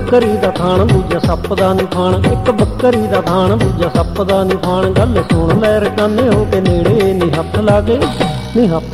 ਬੱਕਰੀ ਦਾ ਥਾਣ ਦੂਜਾ ਸੱਪ ਦਾ ਨੀ ਫਾਣ, ਇੱਕ ਬੱਕਰੀ ਦਾ ਥਾਣ ਦੂਜਾ ਸੱਪ ਦਾ ਨੀ ਫਾਣ। ਗੱਲ ਸੁਣ ਲੈ ਰਕਾਨੇ ਹੋ ਕੇ ਨੇੜੇ ਨੀ ਹੱਥ ਲਾ ਕੇ, ਨੀ ਹੱਥ